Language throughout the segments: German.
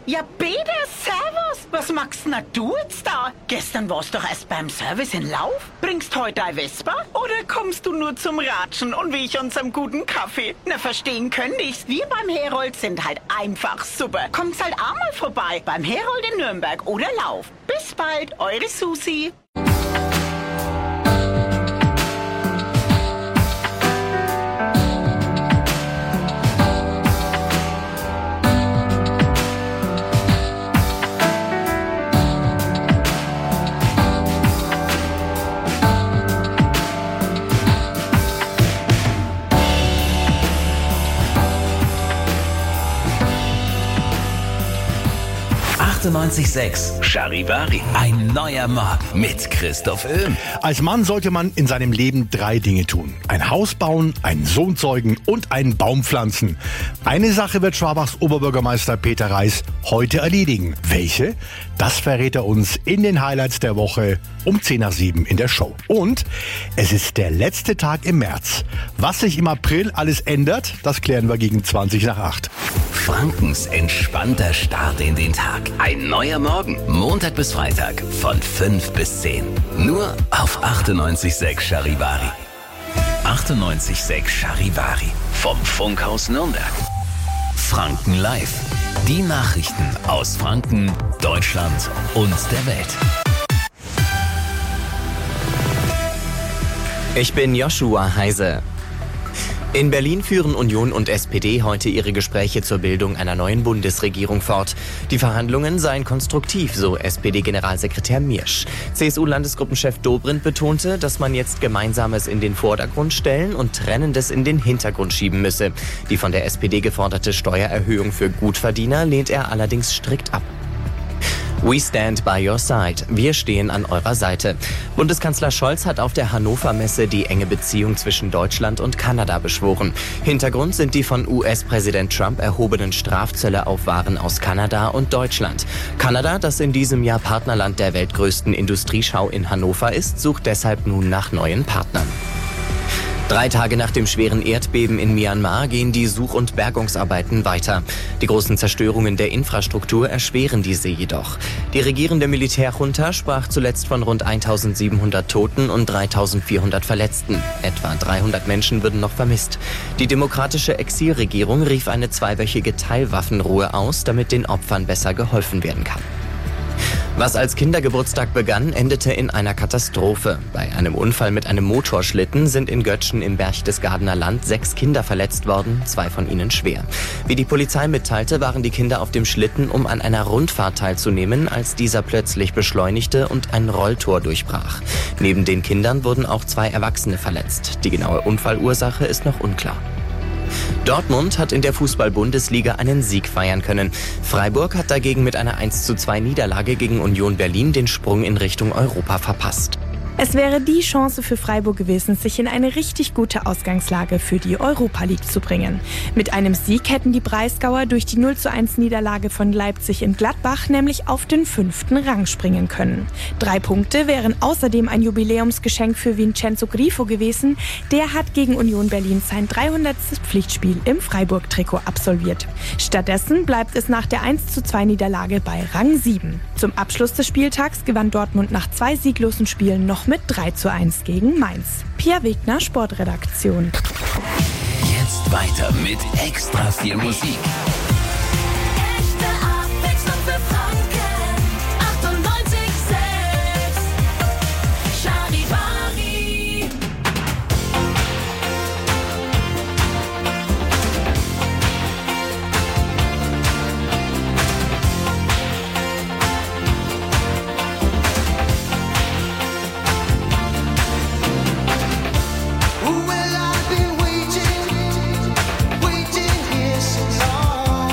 Ja, bitte, servus. Was machst denn du jetzt da? Gestern warst doch erst beim Service in Lauf. Bringst heute ein Vespa? Oder kommst du nur zum Ratschen und wie ich unserem guten Kaffee? Na, verstehen könnte ich's. Wir beim Herold sind halt einfach super. Kommt's halt auch mal vorbei. Beim Herold in Nürnberg oder Lauf. Bis bald, eure Susi. Charivari. Ein neuer Morgen mit Christoph Öhm. Als Mann sollte man in seinem Leben 3 Dinge tun. Ein Haus bauen, einen Sohn zeugen und einen Baum pflanzen. Eine Sache wird Schwabachs Oberbürgermeister Peter Reis heute erledigen. Welche? Das verrät er uns in den Highlights der Woche um 6:10 in der Show. Und es ist der letzte Tag im März. Was sich im April alles ändert, das klären wir gegen 7:20 Frankens entspannter Start in den Tag. Ein neuer Morgen. Montag bis Freitag von 5 bis 10. Nur auf 98.6 Charivari. 98.6 Charivari. Vom Funkhaus Nürnberg. Franken Live. Die Nachrichten aus Franken, Deutschland und der Welt. Ich bin Joshua Heise. In Berlin führen Union und SPD heute ihre Gespräche zur Bildung einer neuen Bundesregierung fort. Die Verhandlungen seien konstruktiv, so SPD-Generalsekretär Miersch. CSU-Landesgruppenchef Dobrindt betonte, dass man jetzt Gemeinsames in den Vordergrund stellen und Trennendes in den Hintergrund schieben müsse. Die von der SPD geforderte Steuererhöhung für Gutverdiener lehnt er allerdings strikt ab. We stand by your side. Wir stehen an eurer Seite. Bundeskanzler Scholz hat auf der Hannover Messe die enge Beziehung zwischen Deutschland und Kanada beschworen. Hintergrund sind die von US-Präsident Trump erhobenen Strafzölle auf Waren aus Kanada und Deutschland. Kanada, das in diesem Jahr Partnerland der weltgrößten Industrieschau in Hannover ist, sucht deshalb nun nach neuen Partnern. 3 Tage nach dem schweren Erdbeben in Myanmar gehen die Such- und Bergungsarbeiten weiter. Die großen Zerstörungen der Infrastruktur erschweren diese jedoch. Die regierende Militärjunta sprach zuletzt von rund 1.700 Toten und 3.400 Verletzten. Etwa 300 Menschen würden noch vermisst. Die demokratische Exilregierung rief eine 2-wöchige Teilwaffenruhe aus, damit den Opfern besser geholfen werden kann. Was als Kindergeburtstag begann, endete in einer Katastrophe. Bei einem Unfall mit einem Motorschlitten sind in Göttschen im Berchtesgadener Land 6 Kinder verletzt worden, 2 von ihnen schwer. Wie die Polizei mitteilte, waren die Kinder auf dem Schlitten, um an einer Rundfahrt teilzunehmen, als dieser plötzlich beschleunigte und ein Rolltor durchbrach. Neben den Kindern wurden auch 2 Erwachsene verletzt. Die genaue Unfallursache ist noch unklar. Dortmund hat in der Fußball-Bundesliga einen Sieg feiern können. Freiburg hat dagegen mit einer 1:2 Niederlage gegen Union Berlin den Sprung in Richtung Europa verpasst. Es wäre die Chance für Freiburg gewesen, sich in eine richtig gute Ausgangslage für die Europa League zu bringen. Mit einem Sieg hätten die Breisgauer durch die 0:1 Niederlage von Leipzig in Gladbach nämlich auf den 5. Rang springen können. 3 Punkte wären außerdem ein Jubiläumsgeschenk für Vincenzo Grifo gewesen. Der hat gegen Union Berlin sein 300. Pflichtspiel im Freiburg-Trikot absolviert. Stattdessen bleibt es nach der 1:2 Niederlage bei Rang 7. Zum Abschluss des Spieltags gewann Dortmund nach 2 sieglosen Spielen noch mit 3:1 gegen Mainz. Pia Wegner, Sportredaktion. Jetzt weiter mit extra viel Musik. Echte Abwechslung für Franken. 98.6 Charivari. Well, I've been waiting here so long.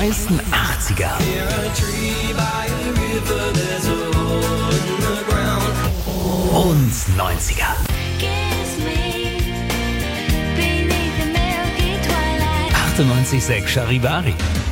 geilsten 80er und 90er. Kiss me beneath the milky twilight. 98.6 Charivari.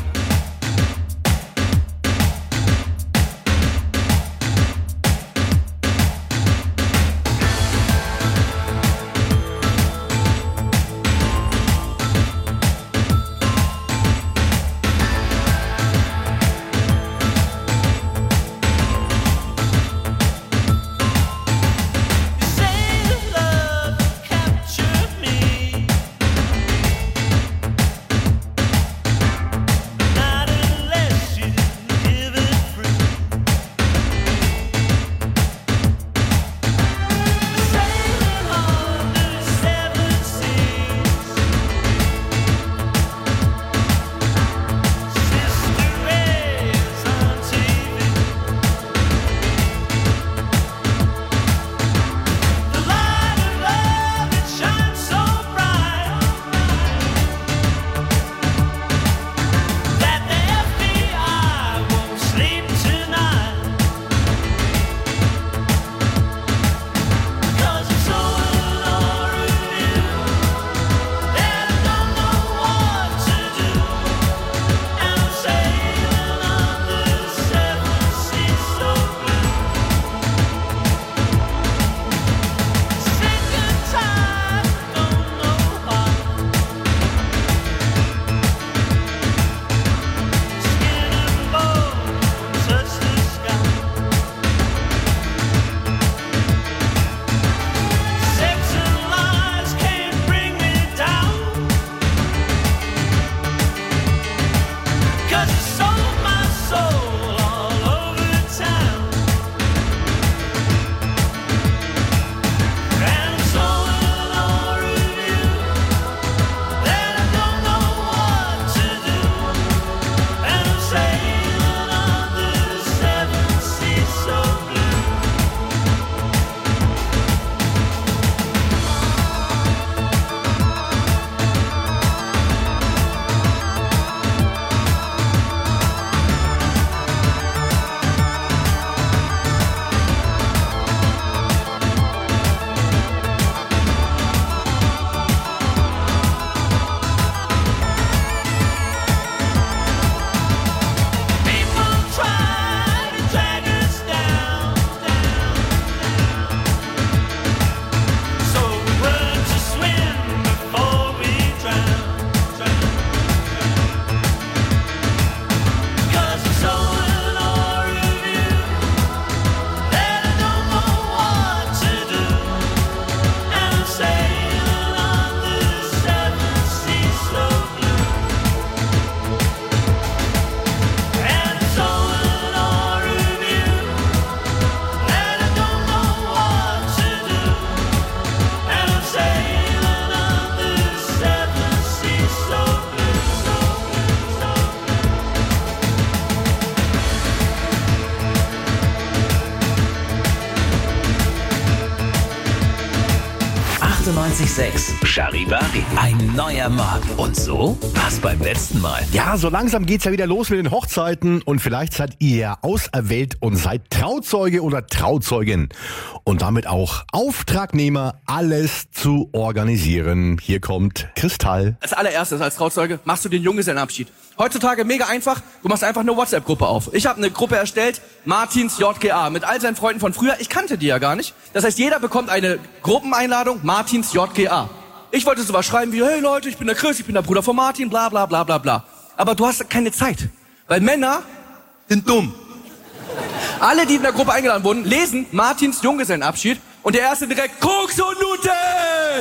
Charivari. Ein neuer Morgen. Und so war's beim letzten Mal. Ja, so langsam geht's ja wieder los mit den Hochzeiten und vielleicht seid ihr ja auserwählt und seid Trauzeuge oder Trauzeugin und damit auch Auftragnehmer, alles zu organisieren. Hier kommt Kristall. Als allererstes, als Trauzeuge, machst du den Junggesellenabschied. Heutzutage mega einfach, du machst einfach eine WhatsApp-Gruppe auf. Ich habe eine Gruppe erstellt, Martins JGA, mit all seinen Freunden von früher. Ich kannte die ja gar nicht. Das heißt, jeder bekommt eine Gruppeneinladung, Martins JGA. Ich wollte sowas schreiben wie, hey Leute, ich bin der Chris, ich bin der Bruder von Martin, bla bla bla bla bla. Aber du hast keine Zeit, weil Männer sind dumm. Alle, die in der Gruppe eingeladen wurden, lesen Martins Junggesellenabschied und der erste direkt, Koks und Nudeln!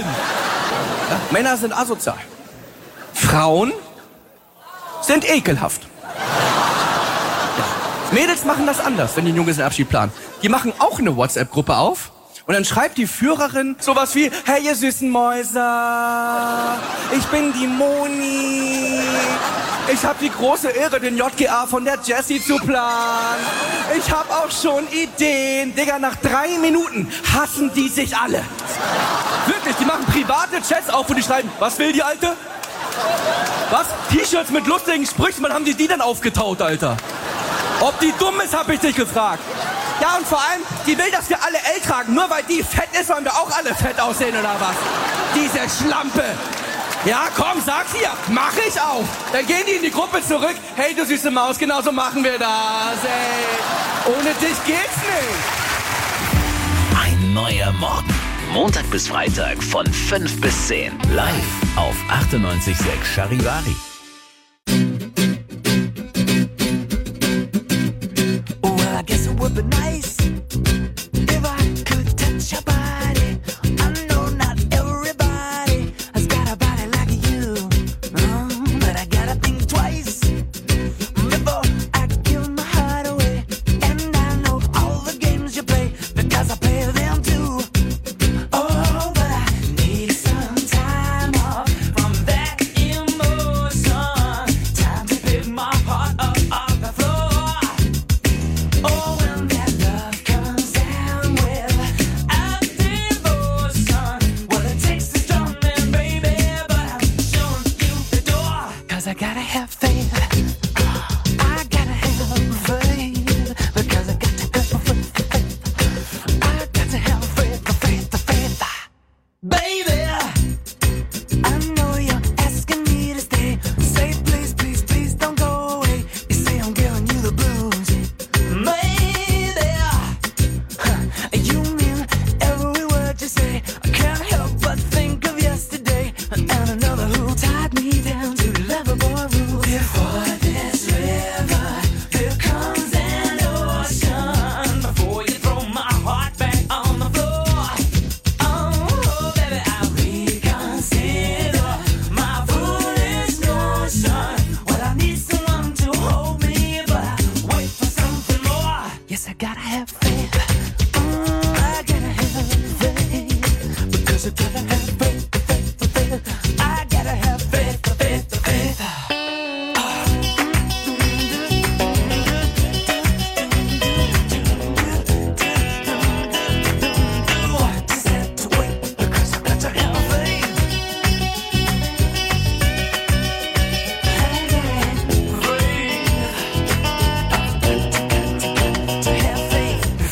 Ja, Männer sind asozial. Frauen sind ekelhaft. Ja. Mädels machen das anders, wenn die einen Junggesellenabschied planen. Die machen auch eine WhatsApp-Gruppe auf und dann schreibt die Führerin sowas wie, hey ihr süßen Mäuser, ich bin die Moni. Ich habe die große Ehre, den JGA von der Jessie zu planen. Ich habe auch schon Ideen. Digga, nach 3 Minuten hassen die sich alle. Wirklich, die machen private Chats auf und die schreiben, was will die Alte? Was? T-Shirts mit lustigen Sprüchen, wann haben die denn aufgetaut, Alter? Ob die dumm ist, hab ich dich gefragt. Ja, und vor allem, die will, dass wir alle L tragen. Nur weil die fett ist, sollen wir auch alle fett aussehen, oder was? Diese Schlampe. Ja, komm, sag's ihr. Mach ich auch. Dann gehen die in die Gruppe zurück. Hey, du süße Maus, genau so machen wir das, ey. Ohne dich geht's nicht. Ein neuer Morgen. Montag bis Freitag von 5 bis 10. Live auf 98.6 Charivari. Well, I guess it would be nice if I could touch your body. I know not everybody has got a body like you, but I gotta think twice before I give my heart away. And I know all the games you play because I play them too. Oh, but I need some time off from that emotion. Time to pick my heart up off the floor. Oh, when that love comes down without devotion, well, it takes a strong man, baby, but I'm showing you the door. 'Cause I gotta have faith. I gotta have faith. Because I got to have faith. I got to have faith. Baby, I know you're asking me to stay. Say please, please, please don't go away. You say I'm giving you the blues. Maybe you mean every word you say. I can't help but think of yesterday and another who tied me down to lovable rules. Before this river, here comes an ocean. Before you throw my heart back on the floor. Oh, baby, I reconsider my foolish notion. Well, I need someone to hold me, but I wait for something more. Yes, I gotta have faith. I gotta have faith. Because I gotta have faith. I gotta have faith. Just have to wait because I got to have faith. To have faith.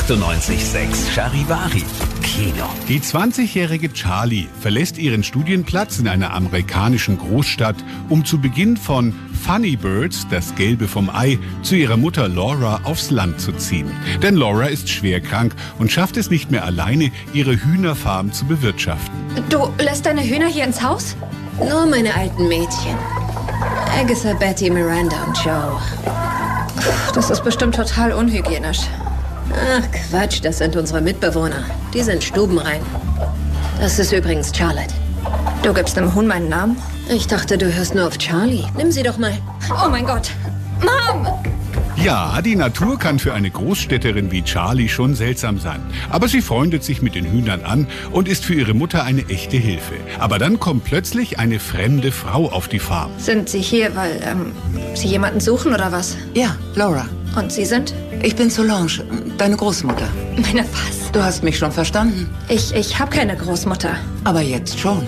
98.6 Charivari. Kino. Die 20-jährige Charlie verlässt ihren Studienplatz in einer amerikanischen Großstadt, um zu Beginn von Funny Birds, das Gelbe vom Ei, zu ihrer Mutter Laura aufs Land zu ziehen. Denn Laura ist schwer krank und schafft es nicht mehr alleine, ihre Hühnerfarm zu bewirtschaften. Du lässt deine Hühner hier ins Haus? Nur meine alten Mädchen. Agatha, Betty, Miranda und Joe. Das ist bestimmt total unhygienisch. Ach Quatsch, das sind unsere Mitbewohner. Die sind stubenrein. Das ist übrigens Charlotte. Du gibst dem Huhn meinen Namen? Ich dachte, du hörst nur auf Charlie. Nimm sie doch mal. Oh mein Gott. Mom! Ja, die Natur kann für eine Großstädterin wie Charlie schon seltsam sein. Aber sie freundet sich mit den Hühnern an und ist für ihre Mutter eine echte Hilfe. Aber dann kommt plötzlich eine fremde Frau auf die Farm. Sind Sie hier, weil Sie jemanden suchen oder was? Ja, Laura. Und Sie sind? Ich bin Solange, deine Großmutter. Meine was? Du hast mich schon verstanden. Ich habe keine Großmutter. Aber jetzt schon.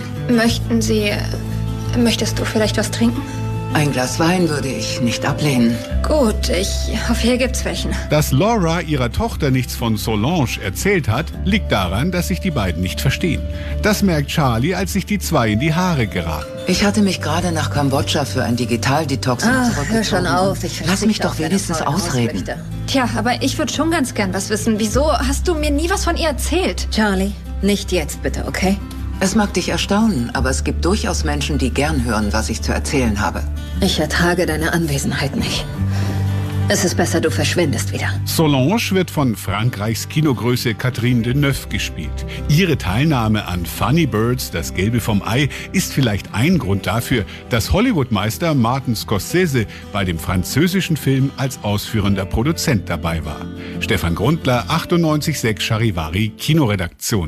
Möchtest du vielleicht was trinken? Ein Glas Wein würde ich nicht ablehnen. Gut, ich hoffe, hier gibt's welchen. Dass Laura ihrer Tochter nichts von Solange erzählt hat, liegt daran, dass sich die beiden nicht verstehen. Das merkt Charlie, als sich die zwei in die Haare geraten. Ich hatte mich gerade nach Kambodscha für ein Digitaldetox zurückgezogen. Hör schon auf. Lass mich doch wenigstens ausreden. Tja, aber ich würde schon ganz gern was wissen. Wieso hast du mir nie was von ihr erzählt? Charlie, nicht jetzt bitte, okay? Es mag dich erstaunen, aber es gibt durchaus Menschen, die gern hören, was ich zu erzählen habe. Ich ertrage deine Anwesenheit nicht. Es ist besser, du verschwindest wieder. Solange wird von Frankreichs Kinogröße Catherine Deneuve gespielt. Ihre Teilnahme an Funny Birds, das Gelbe vom Ei, ist vielleicht ein Grund dafür, dass Hollywood-Meister Martin Scorsese bei dem französischen Film als ausführender Produzent dabei war. Stefan Grundler, 98.6 Charivari, Kinoredaktion.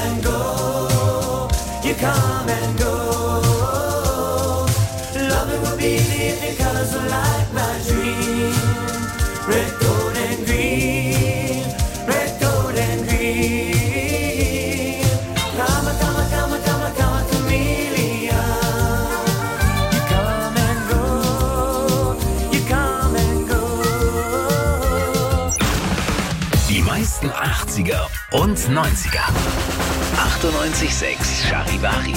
and go. You come and go. Love it will be the evening colors like my dream. Red, gold, and green. Red, gold, and green. Come, come, come, come, come, chameleon. You come and go. You come and go. Die meisten 80er und 90er. 98.6 Charivari.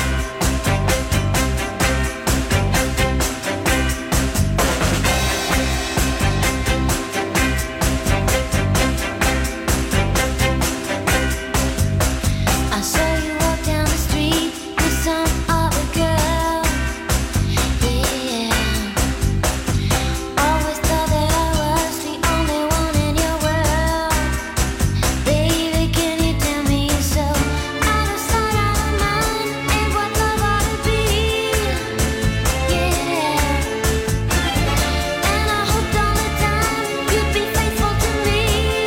I saw you walk down the street with some other girl. Yeah. Always thought that I was the only one in your world. Baby, can you tell me so? Out of sight, out of mind, ain't what love ought to be. Yeah. And I hoped all the time you'd be faithful to me.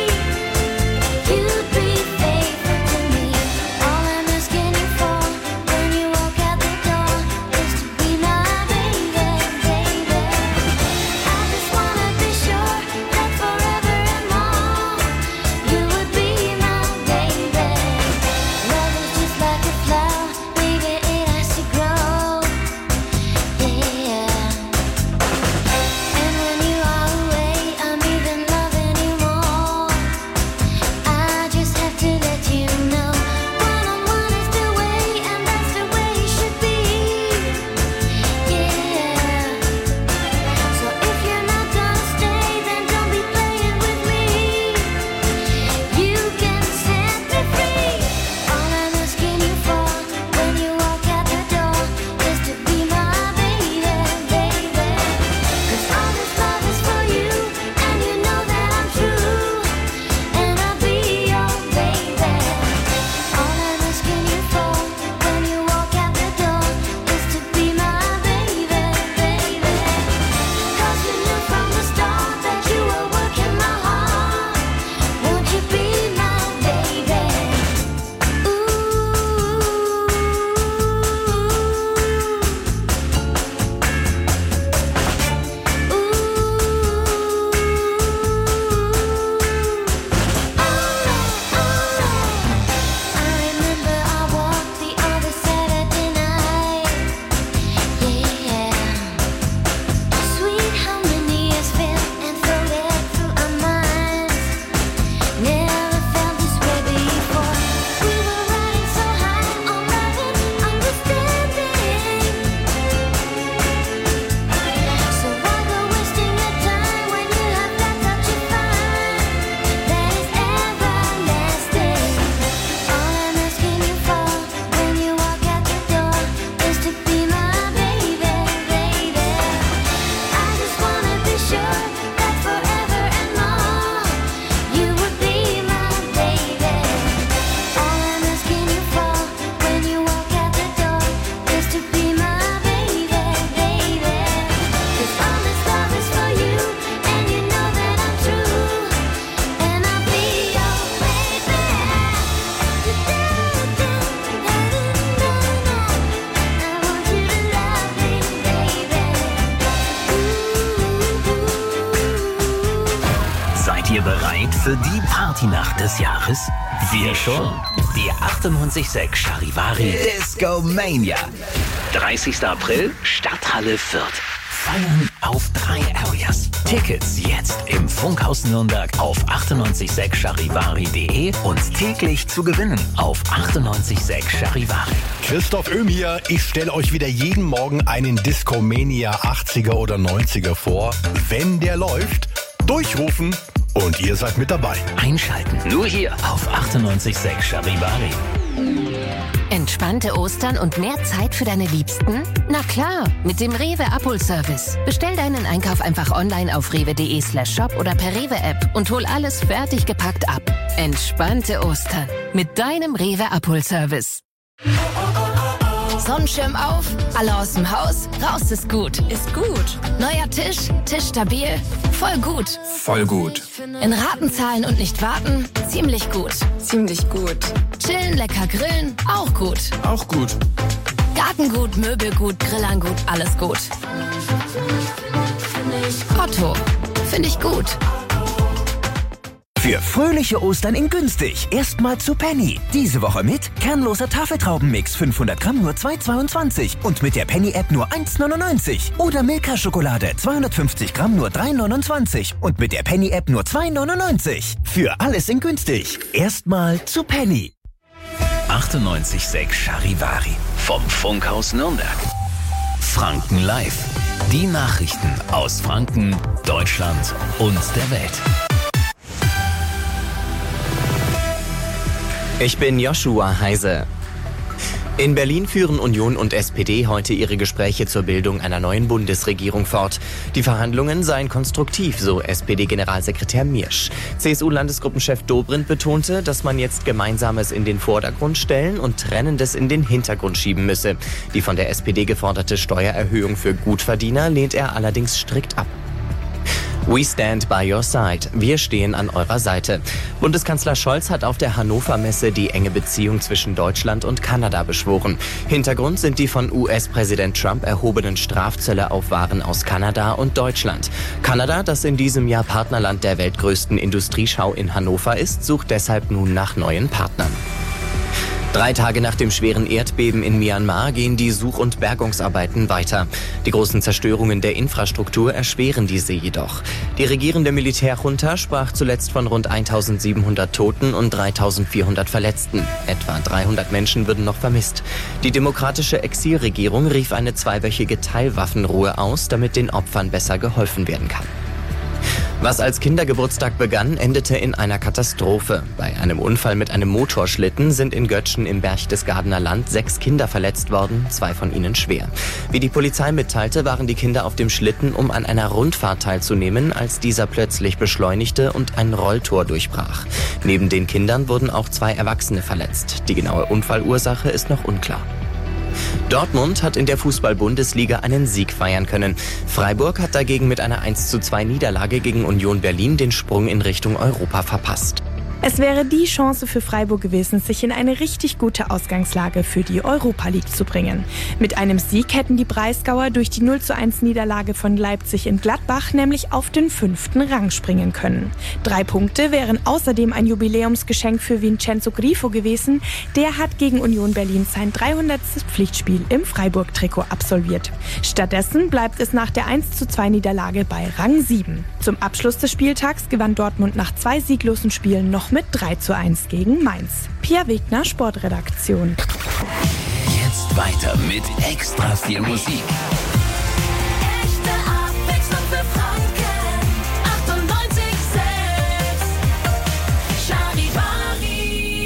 You'd be faithful to me. All I'm asking you for when you walk out the door is to be my baby, baby. I just wanna be sure that forever and more you would be my baby. Love is just like a flower, baby, it has to grow. Yeah. And when you are away, I'm even loving you more. I just have to let you know, one-on-one is the way, and that's the way it should be. Yeah. So if you're not gonna stay, then don't be playing with me. You can set me free. All I'm asking you for when you walk out the door is to be my baby, baby. 'Cause all this love is for you, and you know that I'm true, and I'll be your baby. All I'm asking you for when you walk out the door is to be my baby, baby. 'Cause you knew from the start that you were working my heart. Won't you be my baby? I remember I walked the other Saturday night. Yeah. Sweet harmonious felt and floated through our minds. Never felt this way before. We were riding so high on love and understanding. So why go wasting your time when you have that touch you find that is everlasting? All I'm asking you for when you walk out the door is to be my baby, baby. I just wanna be sure that forever and more you would be my baby. All I'm asking you for when you walk out the door is to be my baby, baby. 'Cause all this love is for you, and you know that I'm true, and I'll be your baby. I want you to love me, baby. Seid ihr bereit für die Partynacht des Jahres? Wir schon. Die 98.6 Charivari Disco Mania. 30. April, Stadthalle Fürth. Feiern auf 3 Areas. Tickets jetzt im Funkhaus Nürnberg auf 986charivari.de und täglich zu gewinnen auf 98.6 Charivari. Christoph Öhm hier. Ich stelle euch wieder jeden Morgen einen Discomania 80er oder 90er vor. Wenn der läuft, durchrufen und ihr seid mit dabei. Einschalten. Nur hier auf 98.6 Charivari. Entspannte Ostern und mehr Zeit für deine Liebsten? Na klar, mit dem Rewe Abholservice. Bestell deinen Einkauf einfach online auf rewe.de/shop oder per Rewe-App und hol alles fertig gepackt ab. Entspannte Ostern mit deinem Rewe Abholservice. Sonnenschirm auf, alle aus dem Haus, raus ist gut. Ist gut. Neuer Tisch, Tisch stabil, voll gut. Voll gut. In Raten zahlen und nicht warten, ziemlich gut. Ziemlich gut. Chillen, lecker grillen, auch gut. Auch gut. Gartengut, Möbelgut, Grillangut, alles gut. Otto, finde ich gut. Für fröhliche Ostern in günstig. Erstmal zu Penny. Diese Woche mit kernloser Tafeltraubenmix 500 Gramm nur 2,22 und mit der Penny-App nur 1,99. Oder Milka-Schokolade 250 Gramm nur 3,29 und mit der Penny-App nur 2,99. Für alles in günstig. Erstmal zu Penny. 98,6 Charivari vom Funkhaus Nürnberg. Franken Live. Die Nachrichten aus Franken, Deutschland und der Welt. Ich bin Joshua Heise. In Berlin führen Union und SPD heute ihre Gespräche zur Bildung einer neuen Bundesregierung fort. Die Verhandlungen seien konstruktiv, so SPD-Generalsekretär Miersch. CSU-Landesgruppenchef Dobrindt betonte, dass man jetzt Gemeinsames in den Vordergrund stellen und Trennendes in den Hintergrund schieben müsse. Die von der SPD geforderte Steuererhöhung für Gutverdiener lehnt er allerdings strikt ab. We stand by your side. Wir stehen an eurer Seite. Bundeskanzler Scholz hat auf der Hannover Messe die enge Beziehung zwischen Deutschland und Kanada beschworen. Hintergrund sind die von US-Präsident Trump erhobenen Strafzölle auf Waren aus Kanada und Deutschland. Kanada, das in diesem Jahr Partnerland der weltgrößten Industrieschau in Hannover ist, sucht deshalb nun nach neuen Partnern. 3 Tage nach dem schweren Erdbeben in Myanmar gehen die Such- und Bergungsarbeiten weiter. Die großen Zerstörungen der Infrastruktur erschweren diese jedoch. Die regierende Militärjunta sprach zuletzt von rund 1700 Toten und 3400 Verletzten. Etwa 300 Menschen würden noch vermisst. Die demokratische Exilregierung rief eine 2-wöchige Teilwaffenruhe aus, damit den Opfern besser geholfen werden kann. Was als Kindergeburtstag begann, endete in einer Katastrophe. Bei einem Unfall mit einem Motorschlitten sind in Göttschen im Berchtesgadener Land 6 Kinder verletzt worden, 2 von ihnen schwer. Wie die Polizei mitteilte, waren die Kinder auf dem Schlitten, um an einer Rundfahrt teilzunehmen, als dieser plötzlich beschleunigte und ein Rolltor durchbrach. Neben den Kindern wurden auch 2 Erwachsene verletzt. Die genaue Unfallursache ist noch unklar. Dortmund hat in der Fußball-Bundesliga einen Sieg feiern können. Freiburg hat dagegen mit einer 1:2 Niederlage gegen Union Berlin den Sprung in Richtung Europa verpasst. Es wäre die Chance für Freiburg gewesen, sich in eine richtig gute Ausgangslage für die Europa League zu bringen. Mit einem Sieg hätten die Breisgauer durch die 0:1 Niederlage von Leipzig in Gladbach nämlich auf den 5. Rang springen können. 3 Punkte wären außerdem ein Jubiläumsgeschenk für Vincenzo Grifo gewesen. Der hat gegen Union Berlin sein 300. Pflichtspiel im Freiburg-Trikot absolviert. Stattdessen bleibt es nach der 1:2 Niederlage bei Rang 7. Zum Abschluss des Spieltags gewann Dortmund nach 2 sieglosen Spielen noch mit 3:1 gegen Mainz. Pia Wegner, Sportredaktion. Jetzt weiter mit extra viel Musik. Echte Abwechslung für Franken. 98,6 Charivari.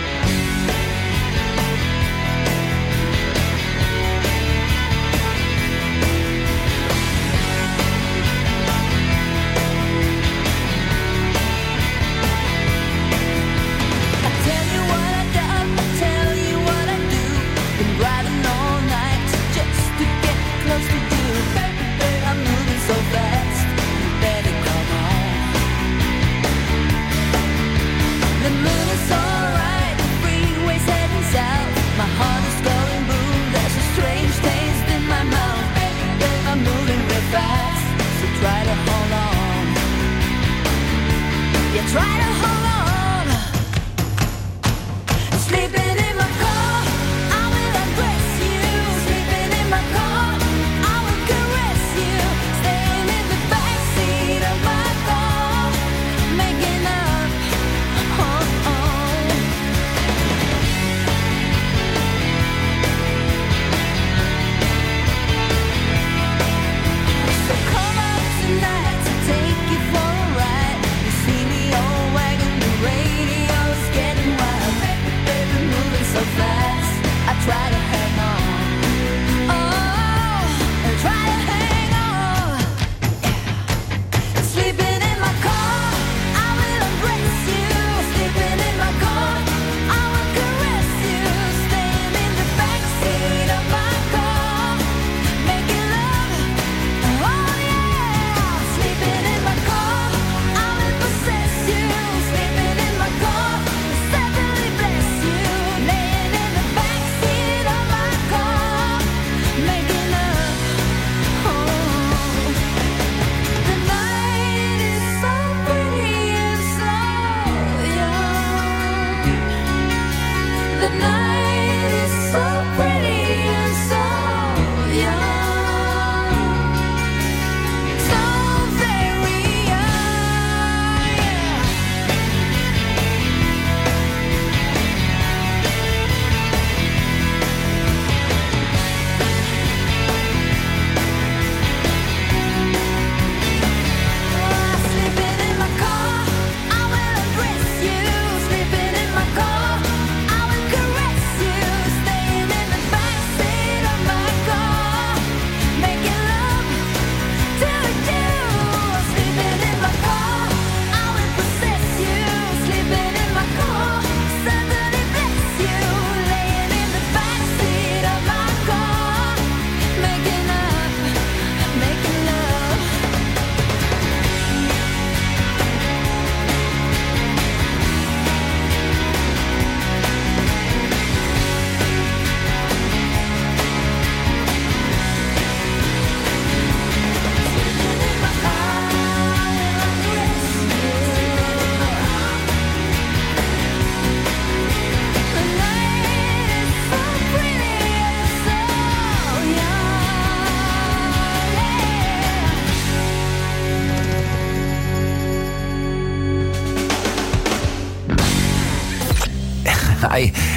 Tell you what I done, tell you what I do. Been riding all night just to get close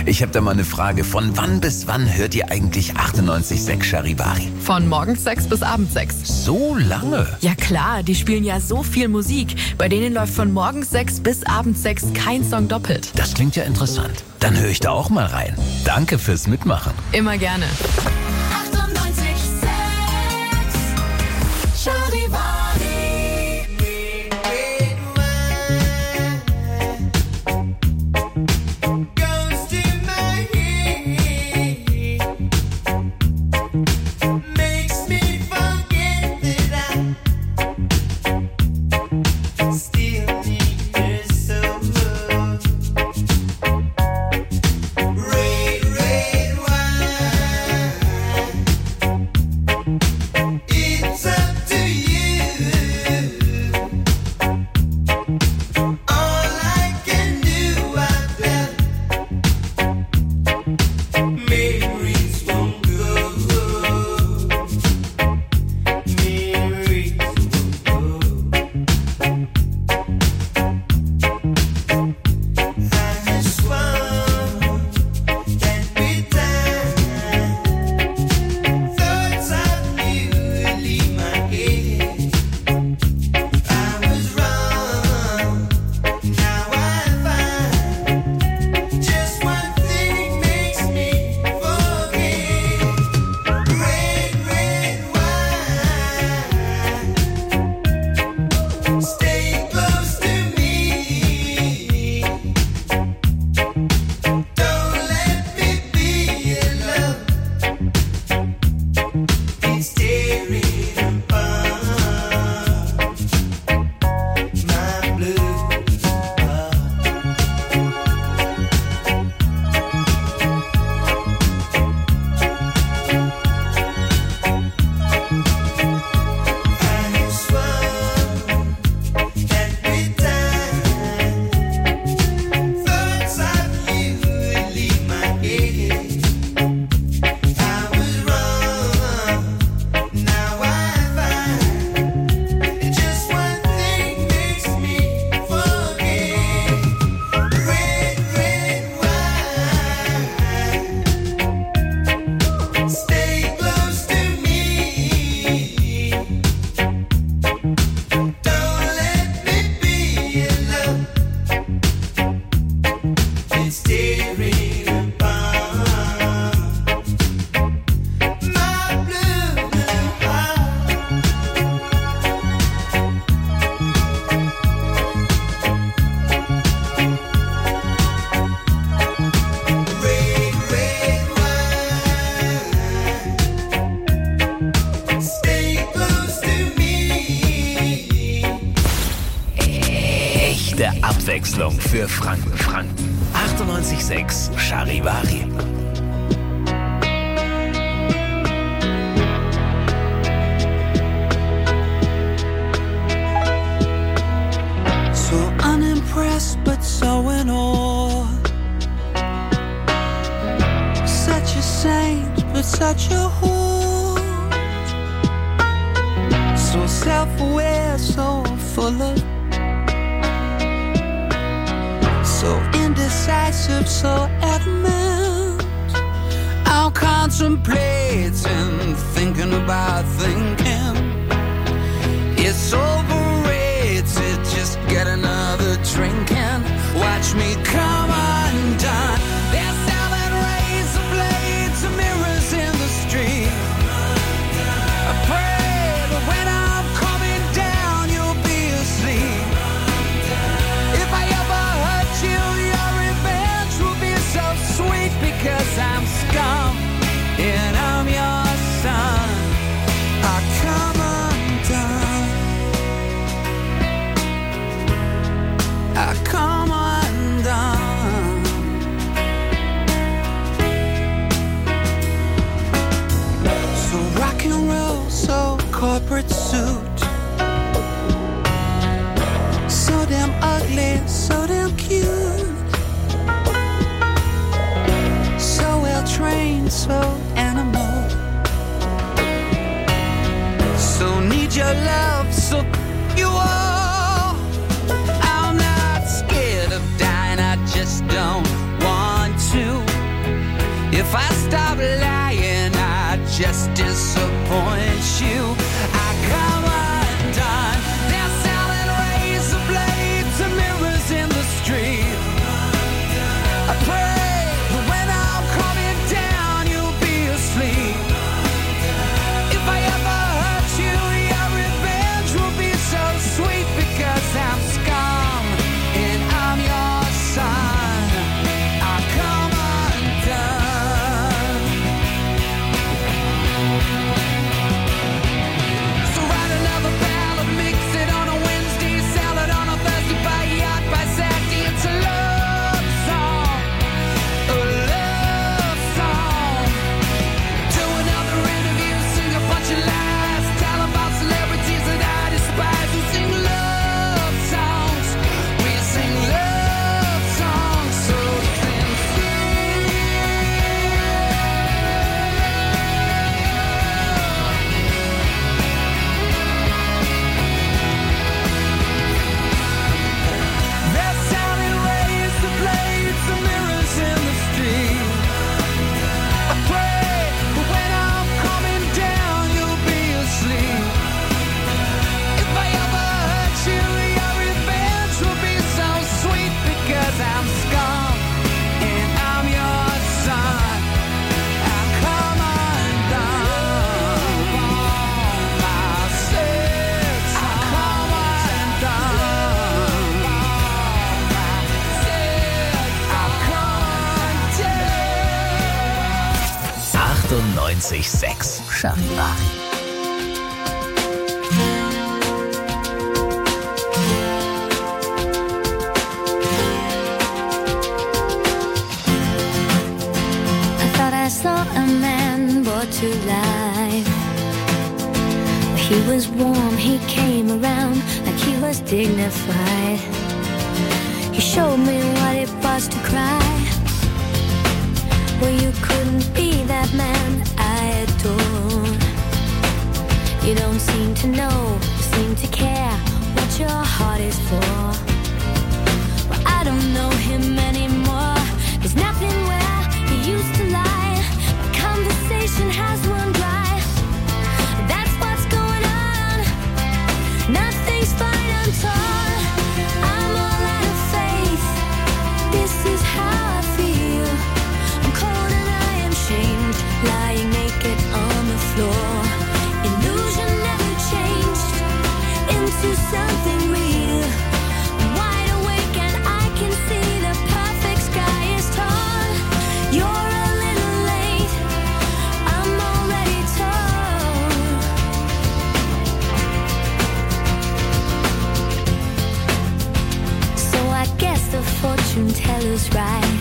Ich habe da mal eine Frage. Von wann bis wann hört ihr eigentlich 98.6 Charivari? Von morgens 6 bis abends 6. So lange? Ja klar, die spielen ja so viel Musik. Bei denen läuft von morgens 6 bis abends 6 kein Song doppelt. Das klingt ja interessant. Dann höre ich da auch mal rein. Danke fürs Mitmachen. Immer gerne. 98.6 Charivari. Der Abwechslung für Franken. 98.6 Charivari. So unimpressed but so in awe. Such a saint but such a whore. So self-aware, so full of, so indecisive, so adamant. I'll contemplate and thinking about thinking. It's overrated, just get another drink and watch me come undone. They're selling razor blades and mirrors in the street. I pray that when I'm coming down you'll be asleep. If I ever hurt you, your revenge will be so sweet, because I'm scum and I'm your son. I come undone. I come undone. So rock and roll, so corporate suit. So damn ugly, so damn cute. So well trained, so animal. So need your love, so you are. I'm not scared of dying, I just don't want to. If I stop lying, I just disappoint you. I come undone. They're selling razor blades and mirrors in the street. I pray, but when I'm coming down, you'll be asleep. If I ever hurt you, your revenge will be so sweet, because I'm scum and I'm your son. I come undone. So write another ballad, mix it on a Wednesday, sell it on a Thursday, buy a yacht by Saturday. It's a love song, a love song. Do another interview, sing a bunch of lies, tell about celebrities that I despise. We sing love songs, we sing love songs so they're selling razor blades and mirrors in the street. I pray, but when I'm coming down, you'll be asleep. If I ever hurt you, your revenge will be so sweet, because I'm scum and I'm your son. I come undone. My sins, I come undone. My sins, I come undone. 98,6 Charivari. I thought I saw a man brought to life. He was warm, he came around like he was dignified. He showed me what it was to cry. Well, you couldn't be that man I adored. You don't seem to know, seem to care what your heart is for. Well, I don't know him anymore. There's nothing where he used to lie. My conversation has run dry. That's what's going on. Nothing's fine, I'm torn. I'm all out of faith. This is how I feel. I'm cold and I am shamed, lying naked on the floor. Illusion never changed into something real. I'm wide awake and I can see the perfect sky is torn. You're a little late, I'm already torn. So I guess the fortune teller's right.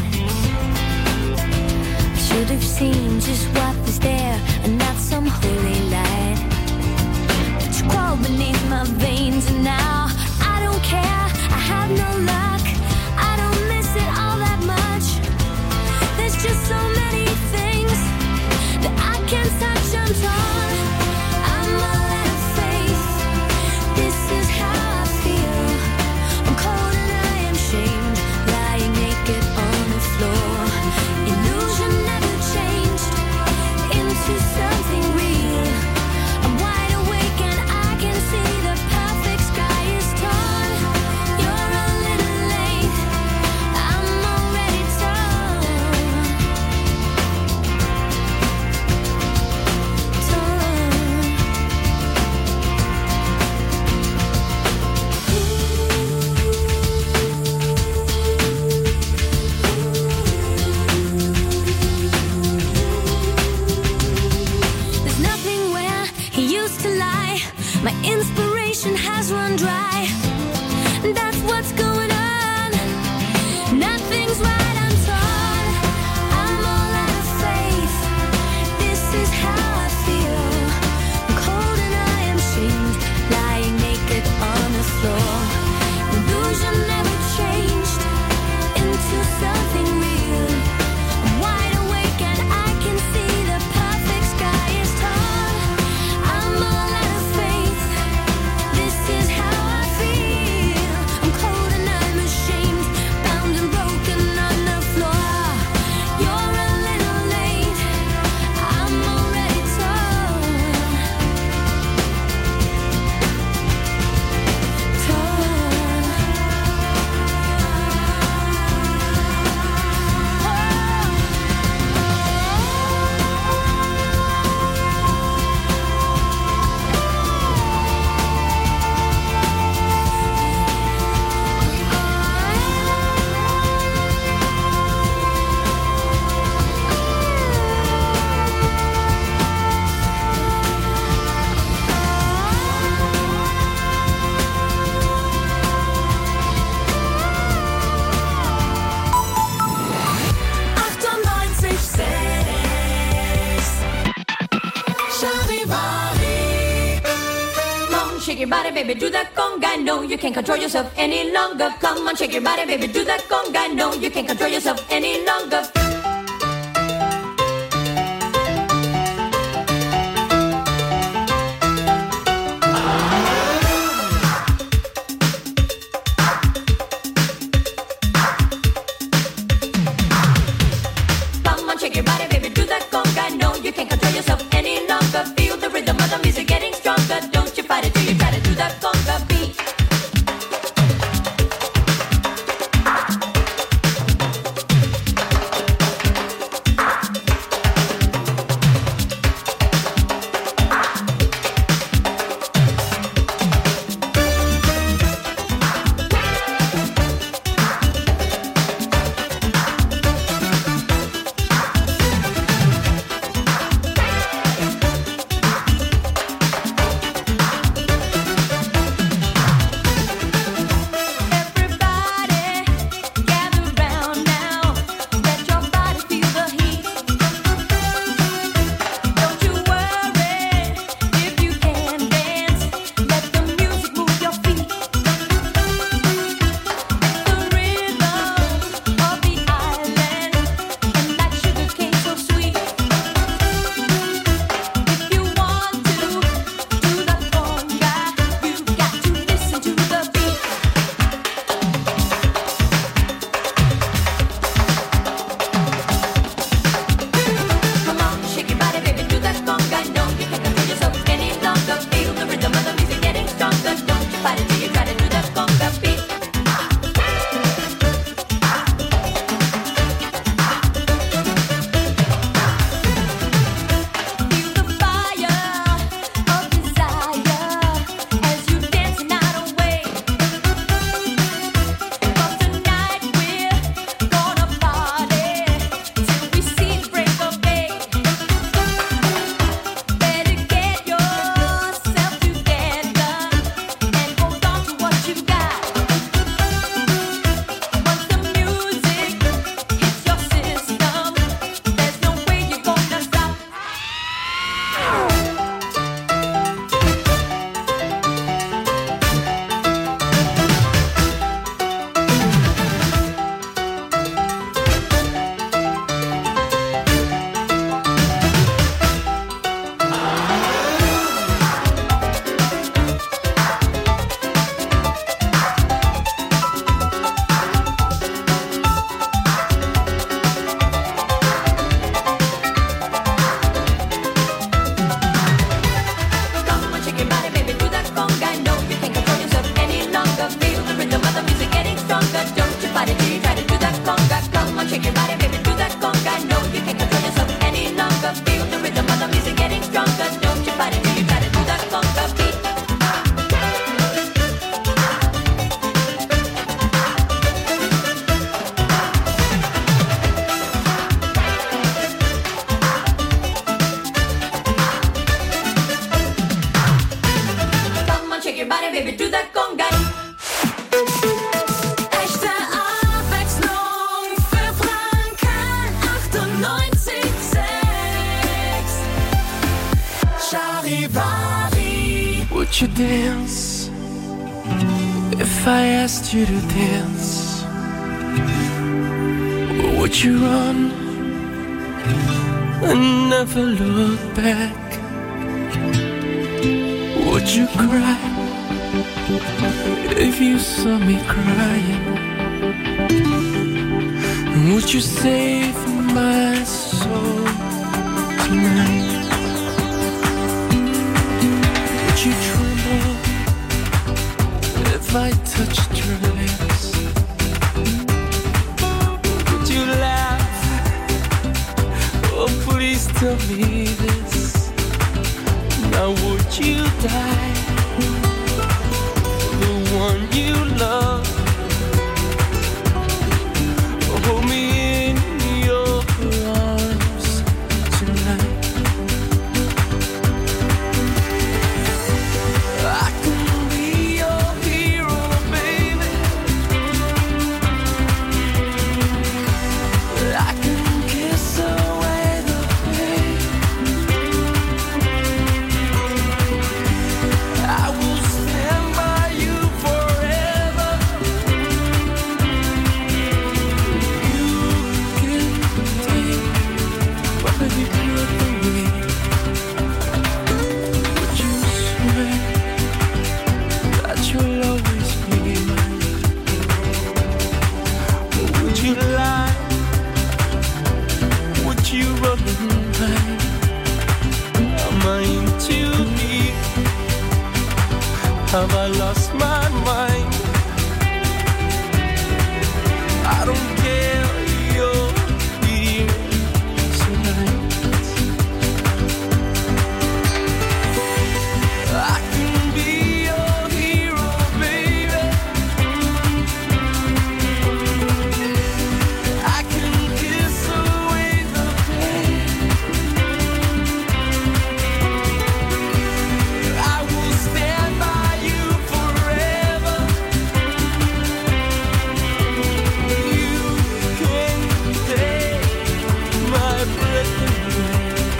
I should have seen just what was there and not some holy light. But you crawl beneath my veins and now I don't care, I have no luck. I don't miss it all that much. There's just so many things that I can't touch, I'm torn. I'm all out of faith. This is how I feel. I'm cold and I am shamed, lying naked on the floor. Illusion never changed into something real. I'm wide awake and I can see the perfect sky is torn. You're a little late, I'm already torn. There's nothing where he used to lie. My inspiration has run dry. That's what's going on. Nothing's right, I'm torn. I'm all out of faith. This is how I feel. I'm cold and I am shamed, lying naked on the floor. Illusion never changed into something real. I'm wide awake and I can see the perfect sky is torn. I'm all out of faith. shake your body, baby, do that conga. No, you can't control yourself any longer. Come on, shake your body, baby, do that conga. No, you can't control yourself any longer. Come on, shake your body, baby, do that conga. No, you can't control yourself any longer. Feel the rhythm of the music getting stronger. Don't you fight it till you try to do that conga beat. Would you dance if I asked you to dance? Or would you run and never look back? Would you cry if you saw me crying? Would you save my soul tonight? Would you tremble if I touched your lips? Would you laugh? Oh, please tell me this. Now would you die? The one you love. Hold me in your arms tonight. I can be your hero, baby. I can kiss away the pain. I will breath away. Would you swear that you'll always be mine? Or would you lie? Would you run and hide? Am I in too deep? Have I lost my mind? I don't care, you're here tonight. I can be your hero, baby. I can kiss away the pain. I will stand by you forever. You can take my breath away.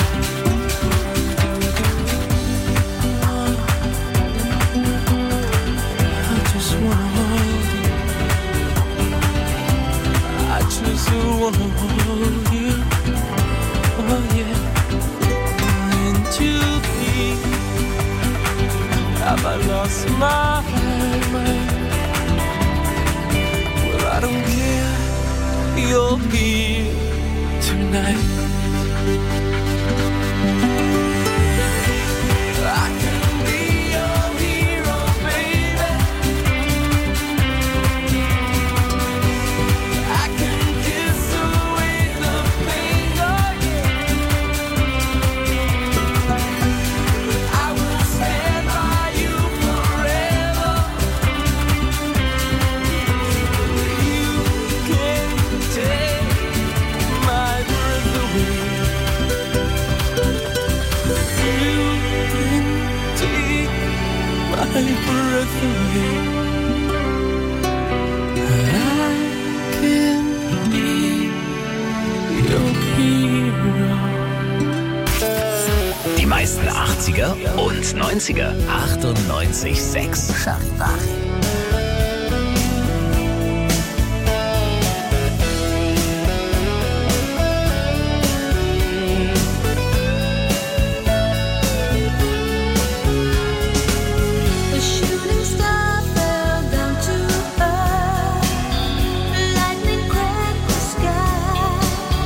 I just wanna hold you. I just wanna hold you. Oh yeah. And to me, have I lost my mind? Well, I don't care. You're here tonight. I can be your hero, baby. I can kiss away the pain, oh yeah. I will stand by you forever. You can take my breath away. You can take my breath away. I can be your hero. Die meisten 80er und 90er. 98,6 Charivari. A shooting star fell down to earth. Lightning cracked the sky.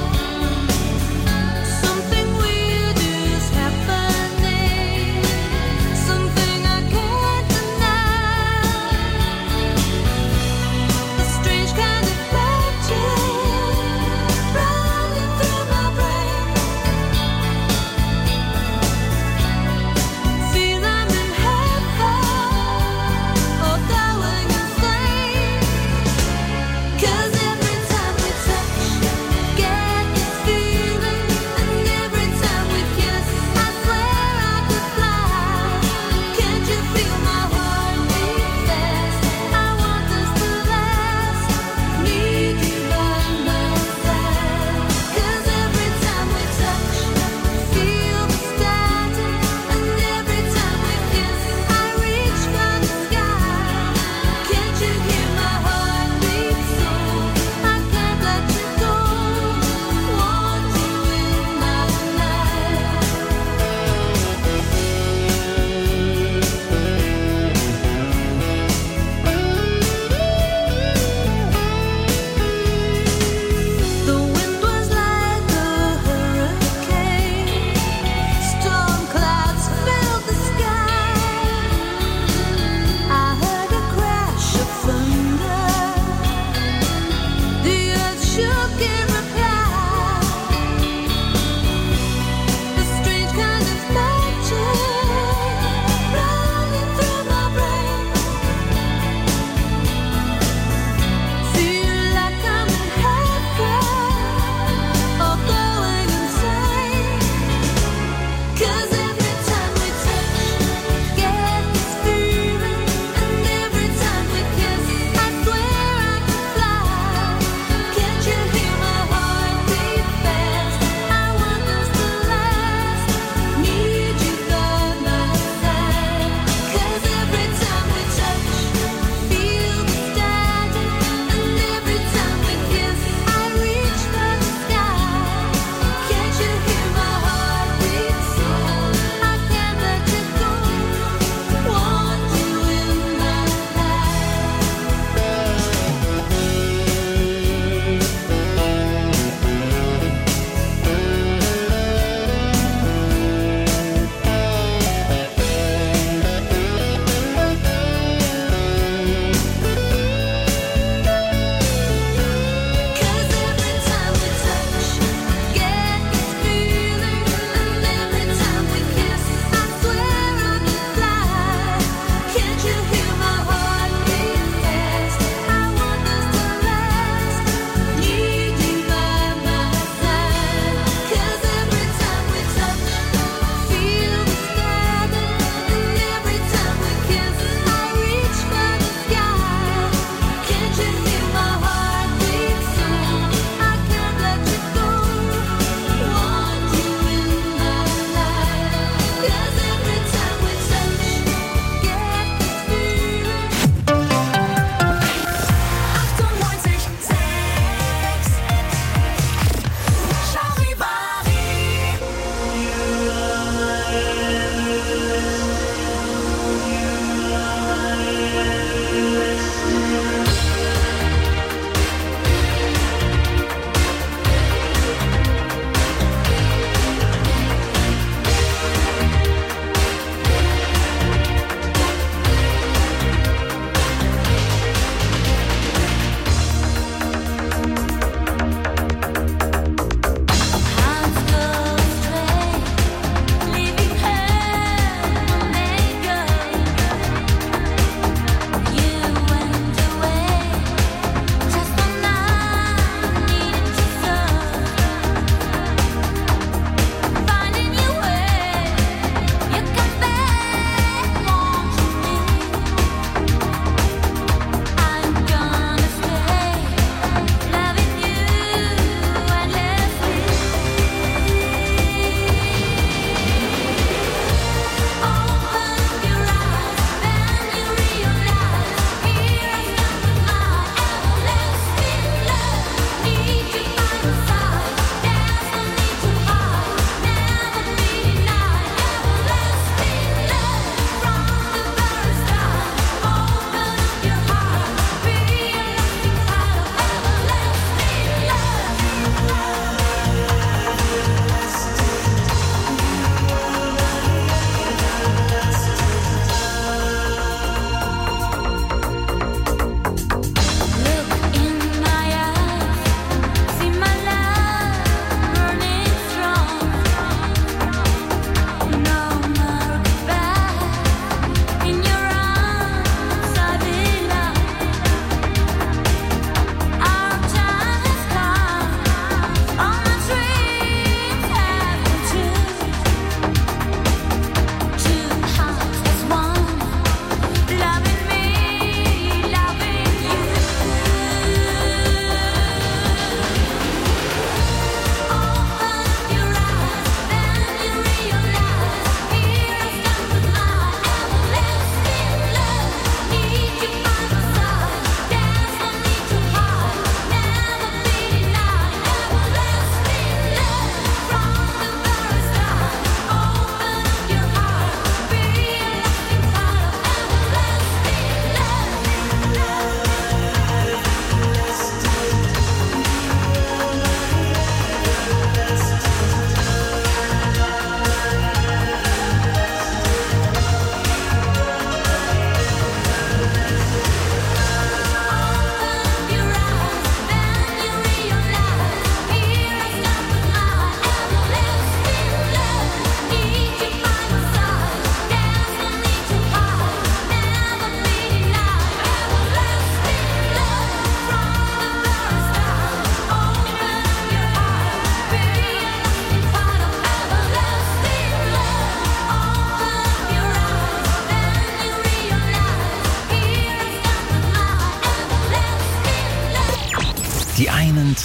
Something weird is happening. Something I can't deny.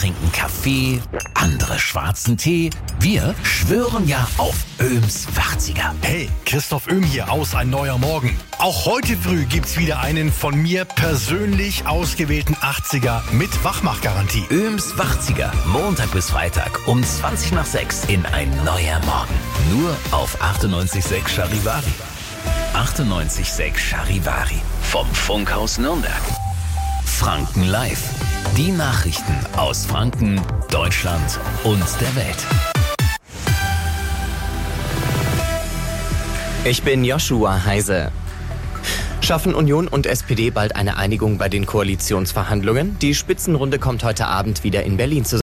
trinken Kaffee, andere schwarzen Tee. Wir schwören ja auf Öhms 80er. Hey, Christoph Öhm hier aus Ein neuer Morgen. Auch heute früh gibt's wieder einen von mir persönlich ausgewählten 80er mit Wachmachgarantie. Öhms 80er, Montag bis Freitag um 6:20 in Ein neuer Morgen. Nur auf 98.6 Charivari. 98.6 Charivari. Vom Funkhaus Nürnberg. Franken Live. Die Nachrichten aus Franken, Deutschland und der Welt. Ich bin Joshua Heise. Schaffen Union und SPD bald eine Einigung bei den Koalitionsverhandlungen? Die Spitzenrunde kommt heute Abend wieder in Berlin zusammen.